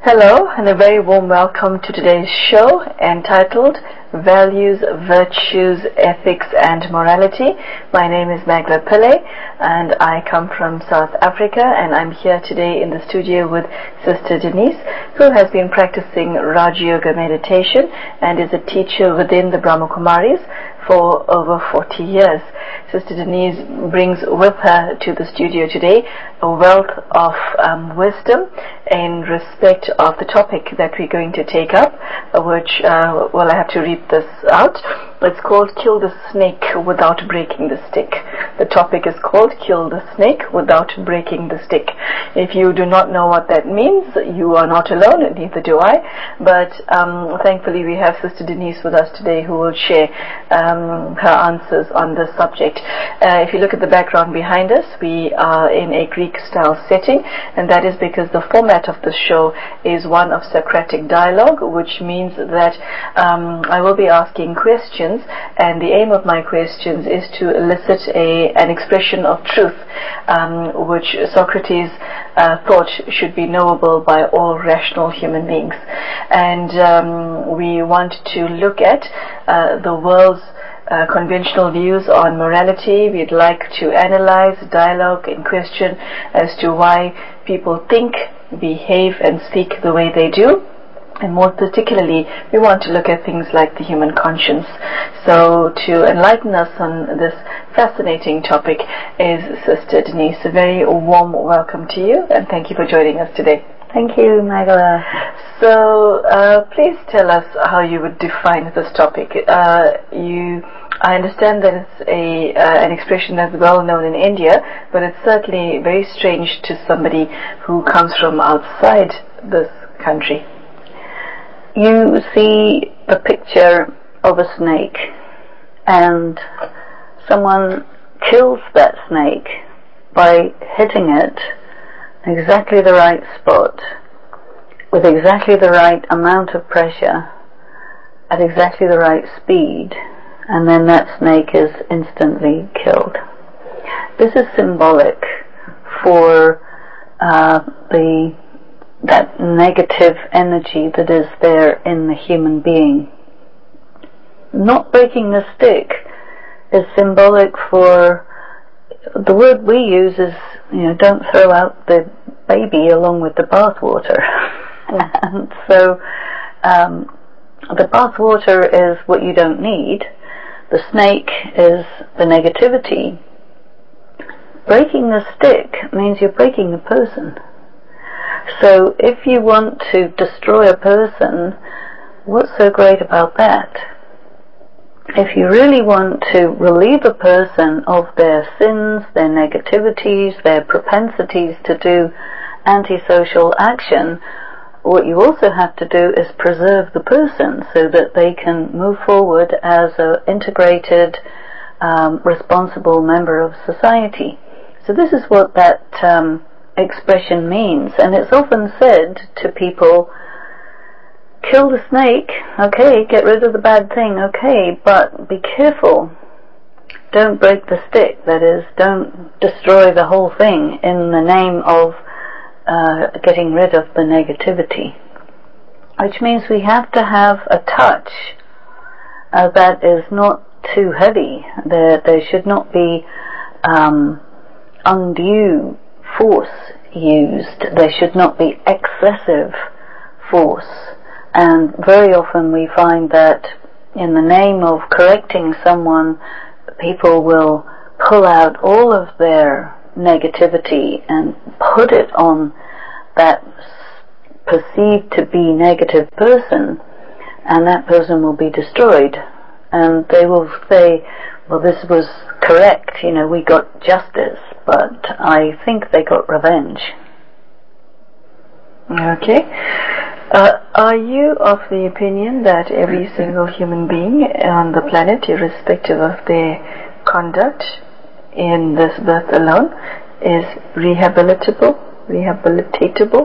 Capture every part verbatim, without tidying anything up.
Hello and a very warm welcome to today's show entitled Values, Virtues, Ethics and Morality. My name is Magla Pillay and I come from South Africa, and I'm here today in the studio with Sister Denise, who has been practicing Raja Yoga meditation and is a teacher within the Brahma Kumaris for over forty years. Sister Denise brings with her to the studio today a wealth of um, wisdom in respect of the topic that we're going to take up, uh, which, uh, well, I have to read this out. It's called Kill the Snake Without Breaking the Stick. The topic is called Kill the Snake Without Breaking the Stick. If you do not know what that means, you are not alone, and neither do I. But um, thankfully we have Sister Denise with us today who will share um, her answers on this subject. Uh, if you look at the background behind us, we are in a Greek-style setting, and that is because the format of the show is one of Socratic dialogue, which means that um, I will be asking questions, and the aim of my questions is to elicit a, an expression of truth, um, which Socrates uh, thought should be knowable by all rational human beings. And um, we want to look at uh, the world's Uh, conventional views on morality. We'd like to analyze, dialogue, and question as to why people think, behave, and speak the way they do. And more particularly, we want to look at things like the human conscience. So to enlighten us on this fascinating topic is Sister Denise. A very warm welcome to you, and thank you for joining us today. Thank you, Magla. So uh, please tell us how you would define this topic. Uh, you, I understand that it's a uh, an expression that's well known in India, but it's certainly very strange to somebody who comes from outside this country. You see a picture of a snake, and someone kills that snake by hitting it exactly the right spot, with exactly the right amount of pressure, at exactly the right speed, and then that snake is instantly killed. This is symbolic for uh, the that negative energy that is there in the human being. Not breaking the stick is symbolic for, the word we use is, you know, don't throw out the baby along with the bathwater. And so um, the bathwater is what you don't need. The snake is the negativity. Breaking the stick means you're breaking the person. So if you want to destroy a person, what's so great about that? If you really want to relieve a person of their sins, their negativities, their propensities to do antisocial action, what you also have to do is preserve the person so that they can move forward as an integrated, um, responsible member of society. So this is what that um, expression means, and it's often said to people, kill the snake, okay, get rid of the bad thing, okay, but be careful. Don't break the stick, that is, don't destroy the whole thing in the name of uh, getting rid of the negativity. Which means we have to have a touch uh, that is not too heavy. There, there should not be um, undue force used. There should not be excessive force. And very often we find that in the name of correcting someone, people will pull out all of their negativity and put it on that perceived to be negative person, and that person will be destroyed. And they will say, well, this was correct, you know, we got justice, but I think they got revenge. Okay. Uh, are you of the opinion that every single human being on the planet, irrespective of their conduct in this birth alone, is rehabilitable, rehabilitatable?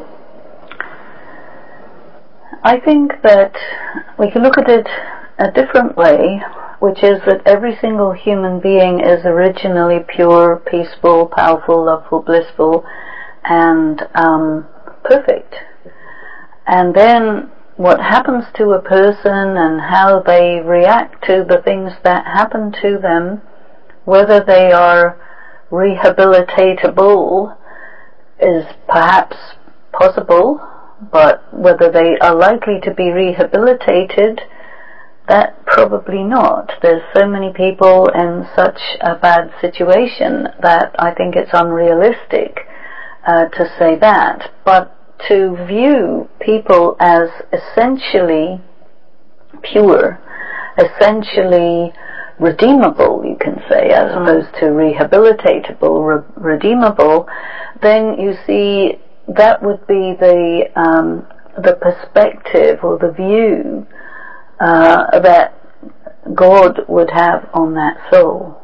I think that we can look at it a different way, which is that every single human being is originally pure, peaceful, powerful, loveful, blissful, and um, perfect. And then what happens to a person and how they react to the things that happen to them, whether they are rehabilitatable is perhaps possible, but whether they are likely to be rehabilitated, that probably not. There's so many people in such a bad situation that I think it's unrealistic uh, to say that. But to view people as essentially pure, essentially redeemable, you can say, as mm. opposed to rehabilitatable, re- redeemable, then you see that would be the um, the perspective or the view uh, that God would have on that soul.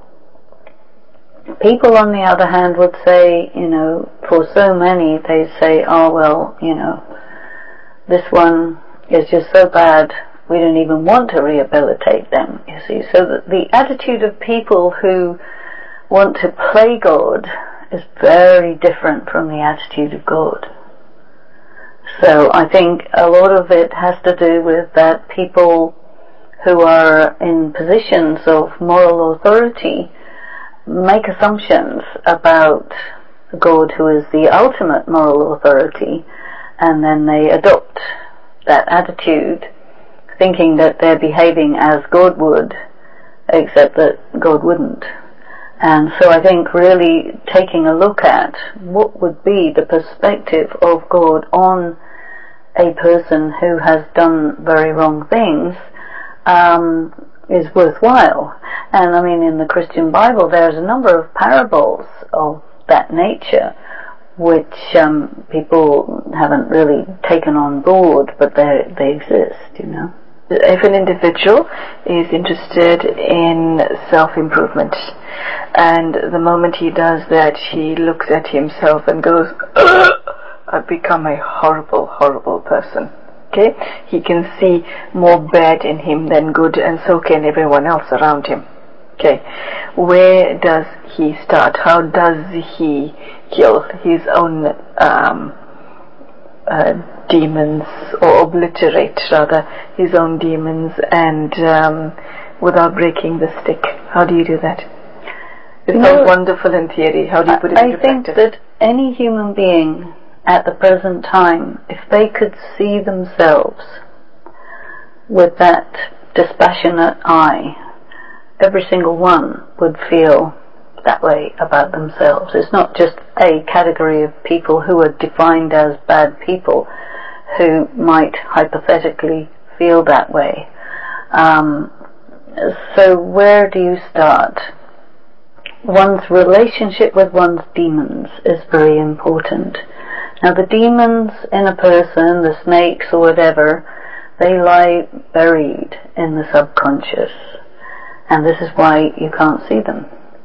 People, on the other hand, would say, you know, for so many, they say, oh, well, you know, this one is just so bad, we don't even want to rehabilitate them, you see. So that the attitude of people who want to play God is very different from the attitude of God. So I think a lot of it has to do with that people who are in positions of moral authority make assumptions about God, who is the ultimate moral authority, and then they adopt that attitude, thinking that they're behaving as God would, except that God wouldn't. And so I think really taking a look at what would be the perspective of God on a person who has done very wrong things um, is worthwhile. And I mean, in the Christian Bible there's a number of parables of that nature which um, people haven't really taken on board, but they they exist, you know. If an individual is interested in self-improvement, and the moment he does that, he looks at himself and goes, I've become a horrible, horrible person. Okay? He can see more bad in him than good, and so can everyone else around him. Okay? Where does he start? How does he kill his own um, uh, demons, or obliterate rather his own demons, and um, without breaking the stick? How do you do that? It sounds no, wonderful in theory. How do you put it I into think practice? that any human being at the present time, if they could see themselves with that dispassionate eye, every single one would feel that way about themselves. It's not just a category of people who are defined as bad people who might hypothetically feel that way. Um, so where do you start? One's relationship with one's demons is very important. Now the demons in a person, the snakes or whatever, they lie buried in the subconscious, and this is why you can't see them.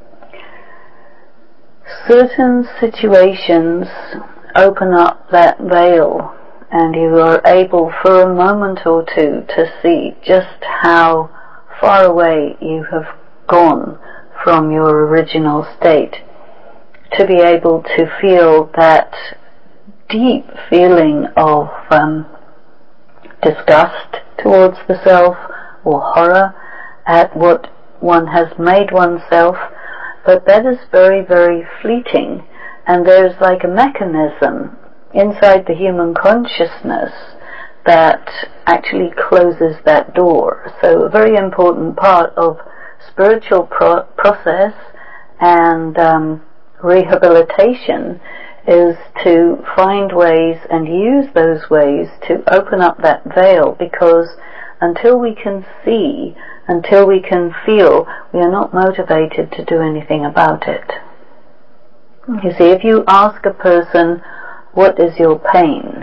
Certain situations open up that veil, and you are able for a moment or two to see just how far away you have gone from your original state, to be able to feel that deep feeling of um, disgust towards the self, or horror at what one has made oneself. But that is very, very fleeting, and there's like a mechanism inside the human consciousness that actually closes that door. So a very important part of spiritual pro- process and um, rehabilitation is to find ways and use those ways to open up that veil, because until we can see, until we can feel, we are not motivated to do anything about it. You see, if you ask a person, what is your pain?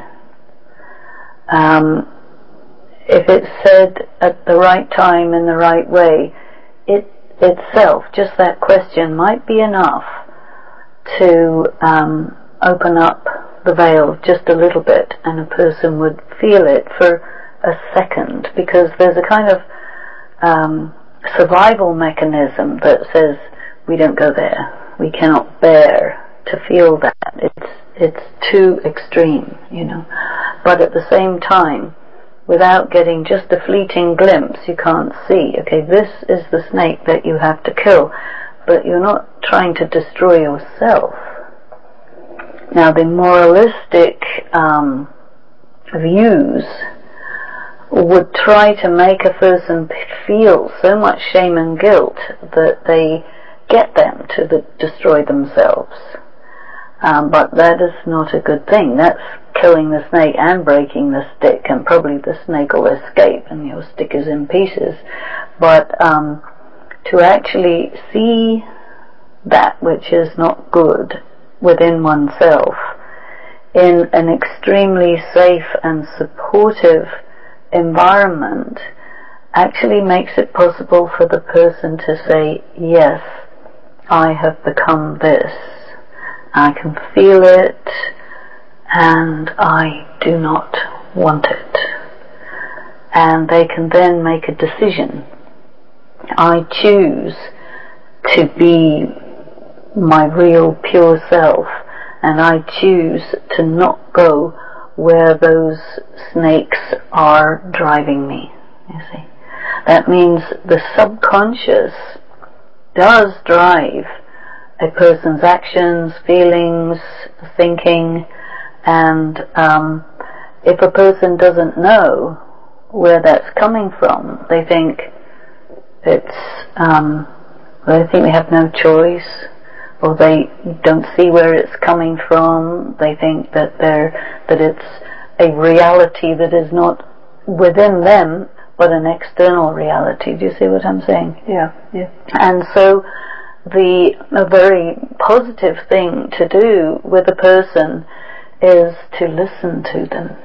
Um, if it's said at the right time in the right way, it itself, just that question, might be enough to um, open up the veil just a little bit, and a person would feel it for a second, because there's a kind of um, survival mechanism that says we don't go there, we cannot bear to feel that, it's it's too extreme, you know. but at the same time, without getting just a fleeting glimpse, you can't see, okay, this is the snake that you have to kill, but you're not trying to destroy yourself. Now, the moralistic um, views would try to make a person feel so much shame and guilt that they get them to the, destroy themselves. Um, but that is not a good thing. That's killing the snake and breaking the stick, and probably the snake will escape and your stick is in pieces. But um, to actually see that which is not good within oneself in an extremely safe and supportive environment actually makes it possible for the person to say, yes, I have become this. I can feel it and I do not want it. And they can then make a decision. I choose to be my real pure self, and I choose to not go where those snakes are driving me. You see, that means the subconscious does drive a person's actions, feelings, thinking, and um, if a person doesn't know where that's coming from, they think it's um, they think they have no choice, or they don't see where it's coming from. They think that they're that it's a reality that is not within them, but an external reality. Do you see what I'm saying? Yeah, yeah. And so the a very positive thing to do with a person is to listen to them.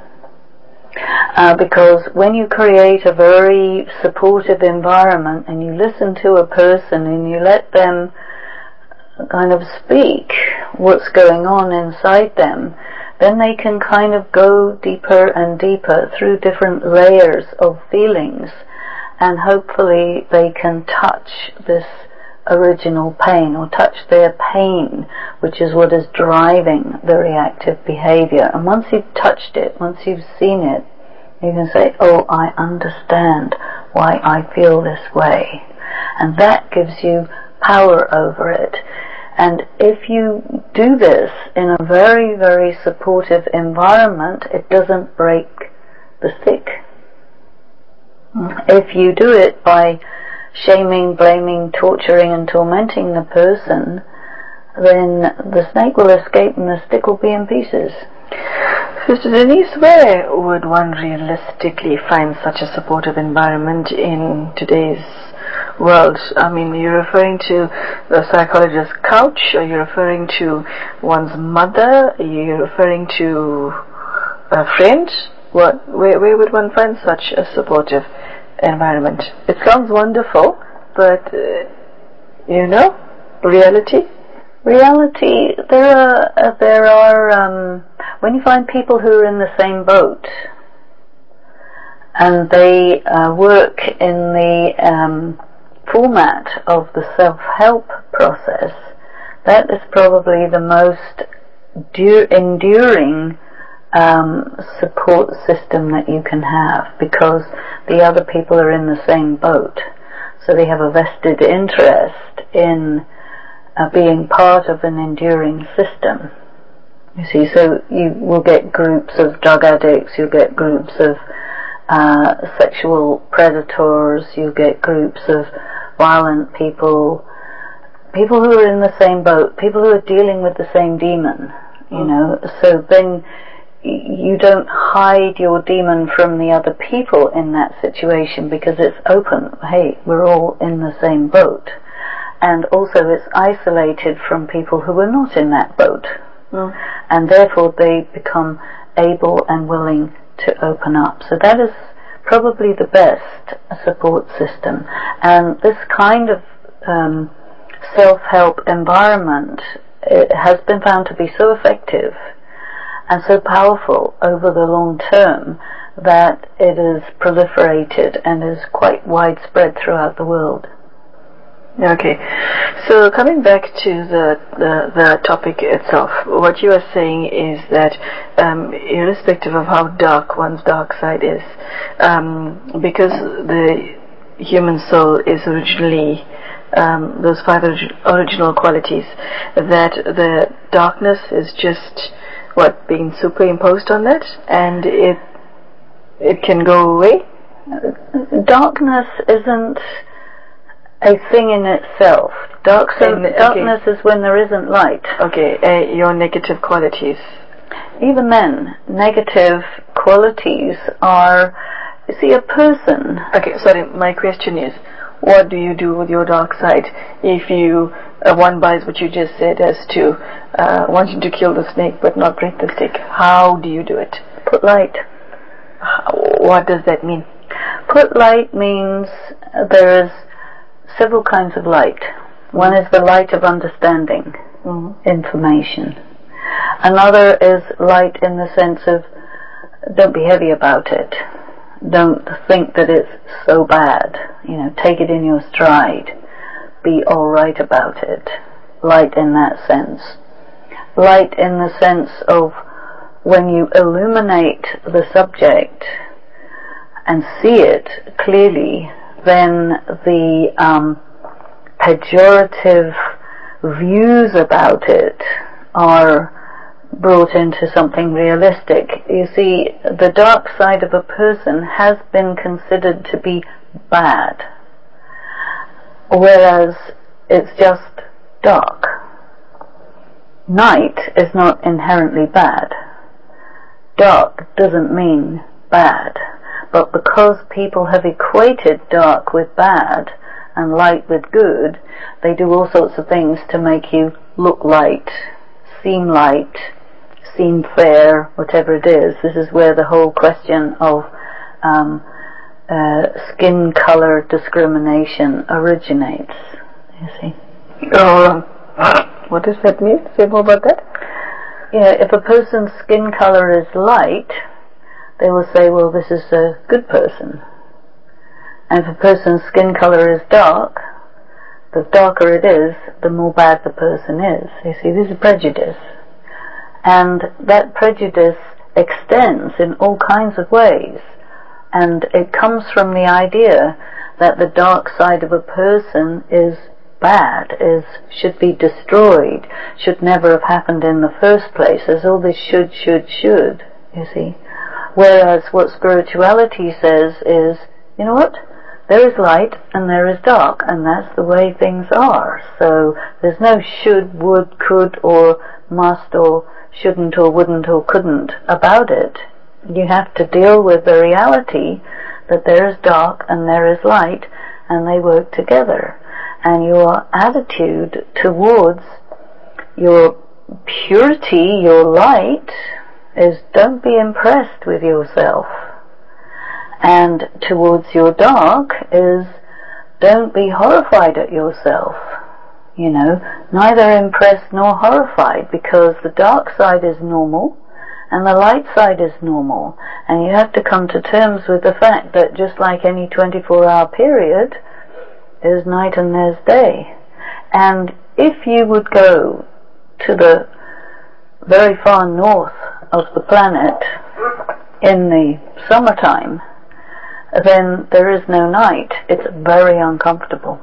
Uh, because when you create a very supportive environment and you listen to a person and you let them kind of speak what's going on inside them, then they can kind of go deeper and deeper through different layers of feelings, and hopefully they can touch this original pain, or touch their pain, which is what is driving the reactive behavior. And once you've touched it, once you've seen it, you can say, oh, I understand why I feel this way. And that gives you power over it. And if you do this in a very, very supportive environment, it doesn't break the stick. If you do it by shaming, blaming, torturing and tormenting the person, then the snake will escape and the stick will be in pieces. Sister Denise, where would one realistically find such a supportive environment in today's world? I mean, you're referring to the psychologist's couch, or you're referring to one's mother, you're referring to a friend? What, where, where would one find such a supportive environment? It sounds wonderful, but uh, you know, reality? Reality, there are, uh, there are um, when you find people who are in the same boat, and they uh, work in the um, format of the self-help process, that is probably the most du- enduring um, support system that you can have, because the other people are in the same boat, so they have a vested interest in uh, being part of an enduring system. You see, so you will get groups of drug addicts, you'll get groups of uh, sexual predators, you get groups of violent people, people who are in the same boat, people who are dealing with the same demon, you know. So then you don't hide your demon from the other people in that situation, because it's open. Hey, we're all in the same boat. And also it's isolated from people who are not in that boat. Mm. And therefore they become able and willing to open up. So that is probably the best support system. And this kind of um, self-help environment, it has been found to be so effective and so powerful over the long term that it is proliferated and is quite widespread throughout the world. Okay, so coming back to the, the, the topic itself, what you are saying is that um, irrespective of how dark one's dark side is, um, because the human soul is originally um, those five orig- original qualities, that the darkness is just what, being superimposed on that, and it it can go away? Darkness isn't a thing in itself. Dark so, And, okay. Darkness is when there isn't light. Okay, uh, your negative qualities. Even then, negative qualities are, you see, a person. Okay, sorry, my question is, what do you do with your dark side? If you, uh, one buys what you just said as to uh, wanting to kill the snake but not break the stick, how do you do it? Put light. What does that mean? Put light means there's several kinds of light. One is the light of understanding, mm-hmm. information. Another is light in the sense of don't be heavy about it. Don't think that it's so bad. You know, take it in your stride. Be all right about it. Light in that sense. Light in the sense of when you illuminate the subject and see it clearly, then the um, pejorative views about it are brought into something realistic. You see, the dark side of a person has been considered to be bad, whereas it's just dark. Night is not inherently bad. Dark doesn't mean bad. But because people have equated dark with bad and light with good, they do all sorts of things to make you look light, seem light, seem fair, whatever it is. This is where the whole question of um, uh, skin color discrimination originates, you see. Oh, what does that mean? Say more about that. Yeah, if a person's skin color is light, they will say, well, this is a good person. And if a person's skin color is dark, the darker it is, the more bad the person is. You see, this is prejudice. And that prejudice extends in all kinds of ways. And it comes from the idea that the dark side of a person is bad, is should be destroyed, should never have happened in the first place. There's all this should, should, should, you see. Whereas what spirituality says is, you know what? There is light and there is dark, and that's the way things are. So there's no should, would, could, or must, or shouldn't, or wouldn't, or couldn't about it. You have to deal with the reality that there is dark and there is light, and they work together. And your attitude towards your purity, your light, is don't be impressed with yourself. And towards your dark is don't be horrified at yourself. You know, neither impressed nor horrified, because the dark side is normal and the light side is normal. And you have to come to terms with the fact that just like any twenty-four hour period, there's night and there's day. And if you would go to the very far north of the planet in the summertime, then there is no night. It's very uncomfortable.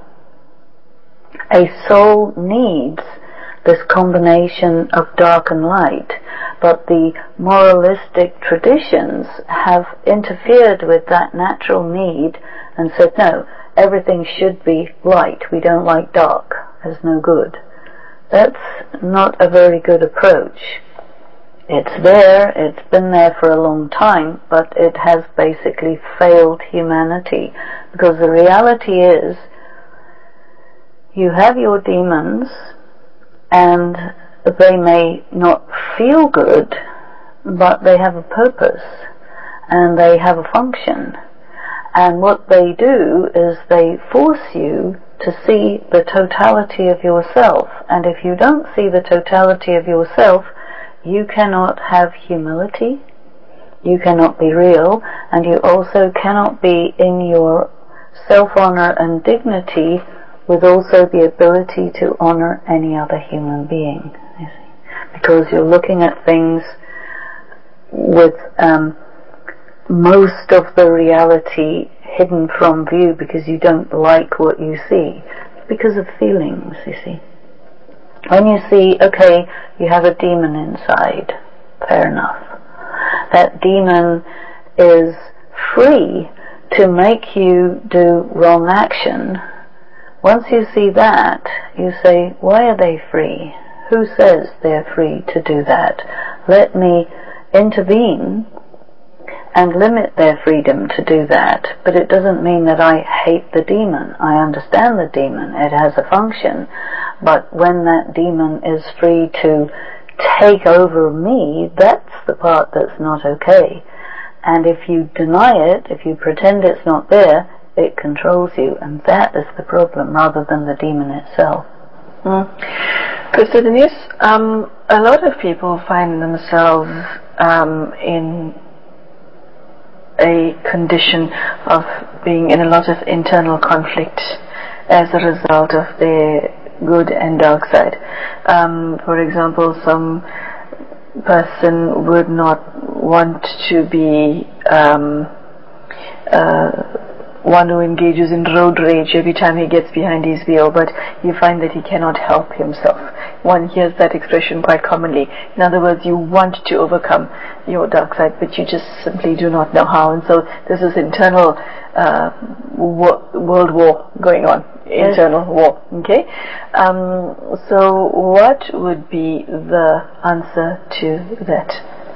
A soul needs this combination of dark and light, but the moralistic traditions have interfered with that natural need and said, no, everything should be light. We don't like dark. It's no good. That's not a very good approach. It's there, it's been there for a long time, but it has basically failed humanity. Because the reality is, you have your demons, and they may not feel good, but they have a purpose, and they have a function. And what they do is they force you to see the totality of yourself. And if you don't see the totality of yourself, you cannot have humility, you cannot be real, and you also cannot be in your self-honor and dignity with also the ability to honor any other human being, you see. Because you're looking at things with um, most of the reality hidden from view because you don't like what you see, because of feelings, you see. When you see, okay, you have a demon inside, fair enough. That demon is free to make you do wrong action. Once you see that, you say, why are they free? Who says they're free to do that? Let me intervene and limit their freedom to do that. But it doesn't mean that I hate the demon. I understand the demon. It has a function. But when that demon is free to take over me, that's the part that's not okay. And if you deny it, if you pretend it's not there, it controls you, and that is the problem rather than the demon itself. Mm. Sister Denise, um, a lot of people find themselves um, in a condition of being in a lot of internal conflict as a result of their good and dark side. Um, for example, some person would not want to be um, uh, one who engages in road rage every time he gets behind his wheel, but you find that he cannot help himself. One hears that expression quite commonly. In other words, you want to overcome your dark side, but you just simply do not know how. And so there's this internal uh, wo- world war going on, internal war. Okay. Um, so what would be the answer to that?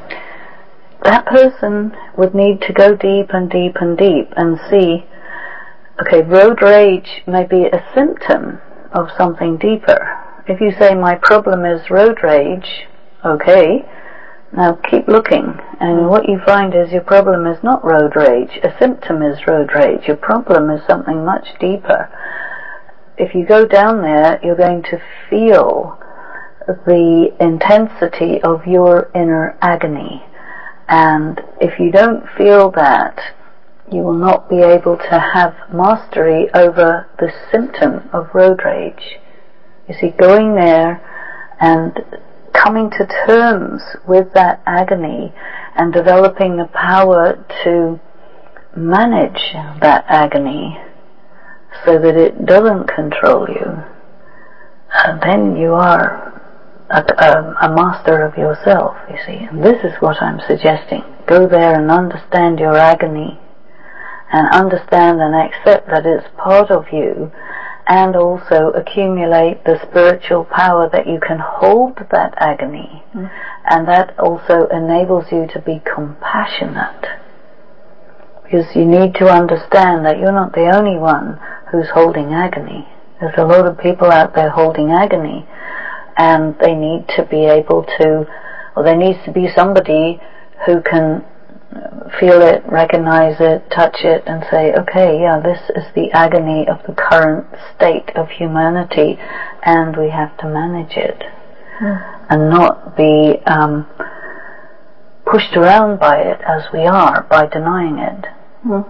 That person would need to go deep and deep and deep and see, okay, road rage may be a symptom of something deeper. If you say my problem is road rage, okay, now keep looking, and mm. what you find is your problem is not road rage. A symptom is road rage. Your problem is something much deeper. If you go down there, you're going to feel the intensity of your inner agony. And if you don't feel that, you will not be able to have mastery over the symptom of road rage. You see, going there and coming to terms with that agony and developing the power to manage that agony so that it doesn't control you, and then you are A, a, a master of yourself, you see. And this is what I'm suggesting. Go there and understand your agony, and understand and accept that it's part of you, and also accumulate the spiritual power that you can hold that agony, mm. and that also enables you to be compassionate, because you need to understand that you're not the only one who's holding agony. There's a lot of people out there holding agony, and they need to be able to, or there needs to be somebody who can feel it, recognize it, touch it, and say, okay, yeah, this is the agony of the current state of humanity, and we have to manage it, mm. and not be um, pushed around by it as we are, by denying it. Mm.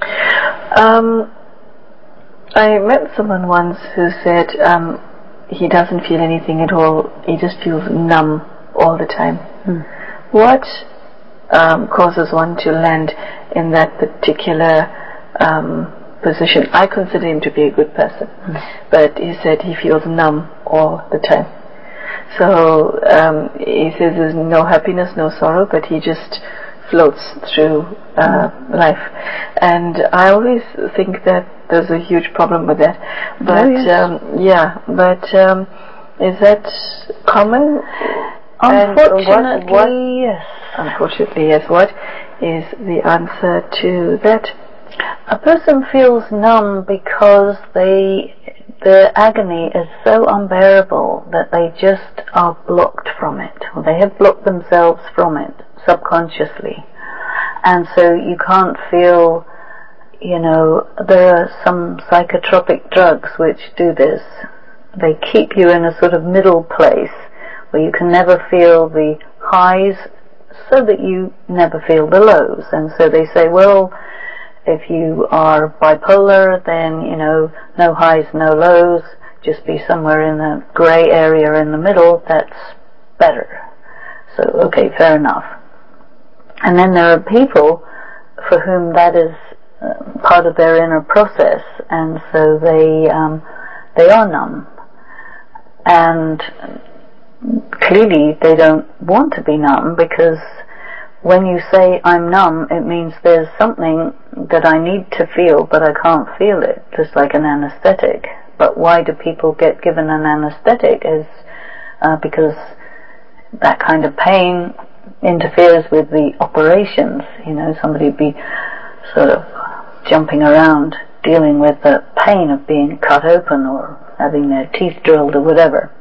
Um, I met someone once who said, um, he doesn't feel anything at all. He just feels numb all the time. Hmm. What um, causes one to land in that particular um, position? I consider him to be a good person, hmm. but he said he feels numb all the time. So um, he says there's no happiness, no sorrow, but he just floats through uh, hmm. life. And I always think that there's a huge problem with that. But oh, yes. um, yeah, but um, is that common? Unfortunately, what, what, yes. Unfortunately, yes. What is the answer to that? A person feels numb because they their agony is so unbearable that they just are blocked from it, or they have blocked themselves from it subconsciously, and so you can't feel. You know, there are some psychotropic drugs which do this. They keep you in a sort of middle place where you can never feel the highs so that you never feel the lows. And so they say, well, If you are bipolar, then, you know, no highs, no lows, just be somewhere in the grey area in the middle, that's better. So, okay, fair enough. And then there are people for whom that is uh, part of their inner process, and so they um, they are numb. And clearly they don't want to be numb, because when you say I'm numb, it means there's something that I need to feel, but I can't feel it, just like an anesthetic. But why do people get given an anesthetic? Is uh, because that kind of pain interferes with the operations. You know, somebody would be sort of jumping around dealing with the pain of being cut open or having their teeth drilled or whatever.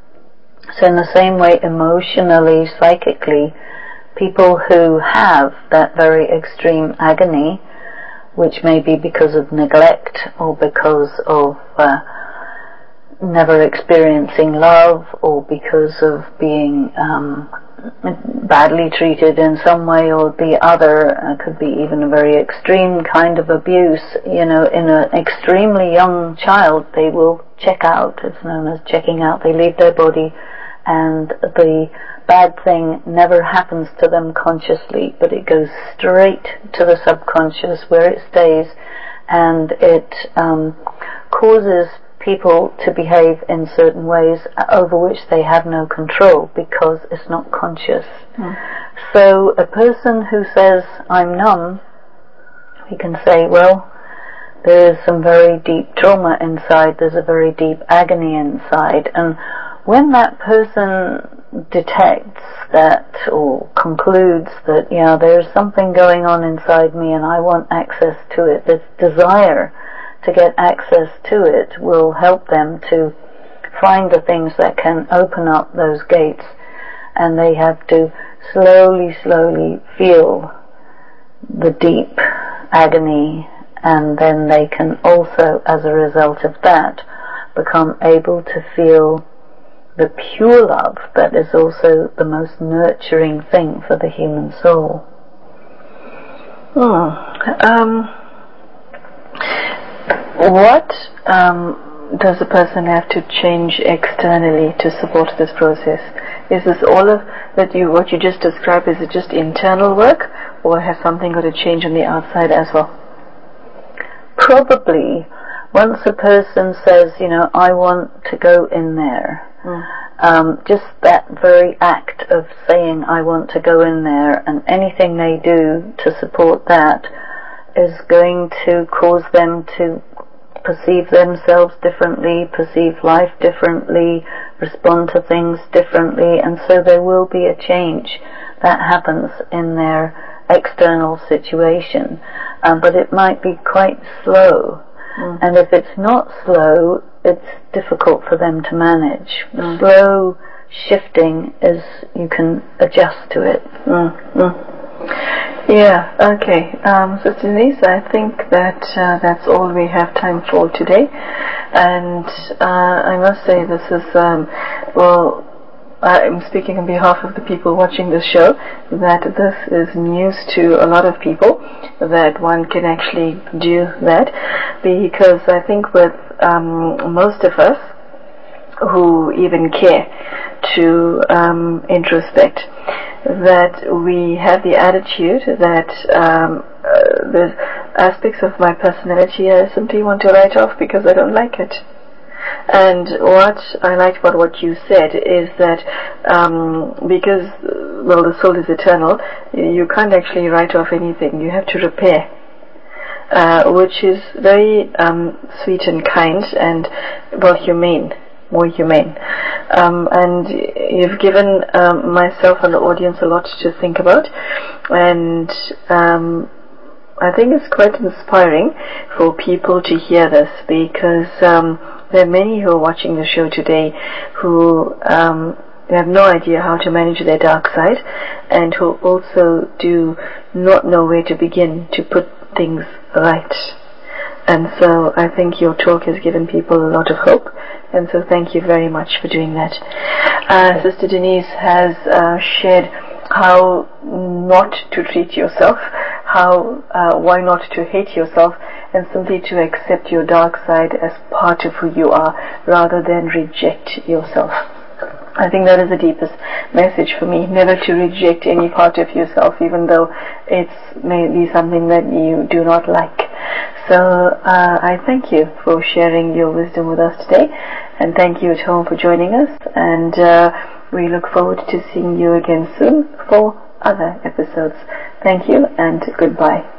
So in the same way, emotionally, psychically, people who have that very extreme agony, which may be because of neglect or because of uh, never experiencing love, or because of being um, badly treated in some way or the other, uh, could be even a very extreme kind of abuse. You know, in an extremely young child, they will check out. It's known as checking out. They leave their body, and the bad thing never happens to them consciously, but it goes straight to the subconscious, where it stays, and it um, causes people to behave in certain ways over which they have no control, because it's not conscious. Mm. So a person who says, I'm numb, we can say, well, there is some very deep trauma inside, there's a very deep agony inside, and when that person detects that, or concludes that, yeah, there's something going on inside me and I want access to it, this desire to get access to it will help them to find the things that can open up those gates, and they have to slowly, slowly feel the deep agony, and then they can also, as a result of that, become able to feel the pure love that is also the most nurturing thing for the human soul. Hmm. Um, what um, does a person have to change externally to support this process? Is this all of that you what you just described? Is it just internal work, or has something got to change on the outside as well? Probably, once a person says, you know, I want to go in there. Mm. Um, just that very act of saying I want to go in there, and anything they do to support that is going to cause them to perceive themselves differently, perceive life differently, respond to things differently, and so there will be a change that happens in their external situation, um, but it might be quite slow. Mm. And if it's not slow, it's difficult for them to manage. Mm. Slow shifting is you can adjust to it. Mm. Mm. Yeah, okay. Um, so Denise, I think that uh, that's all we have time for today. And uh, I must say this is, um, well, I'm speaking on behalf of the people watching this show, that this is news to a lot of people, that one can actually do that, because I think with um, most of us who even care to um, introspect, that we have the attitude that um, uh, there's aspects of my personality I simply want to write off because I don't like it. And what I liked about what you said is that um, because, well, the soul is eternal, you can't actually write off anything. You have to repair, uh, which is very um, sweet and kind and, well, humane, more humane. Um, and you've given um, myself and the audience a lot to think about, and um, I think it's quite inspiring for people to hear this, because um, there are many who are watching the show today who um, have no idea how to manage their dark side, and who also do not know where to begin to put things right. And so I think your talk has given people a lot of hope, and so thank you very much for doing that. Uh, Sister Denise has uh, shared how not to treat yourself how uh, why not to hate yourself and simply to accept your dark side as part of who you are rather than reject yourself. I think that is the deepest message for me, never to reject any part of yourself, even though it's maybe something that you do not like. So uh, I thank you for sharing your wisdom with us today, and thank you at home for joining us, and uh, we look forward to seeing you again soon for other episodes. Thank you and goodbye.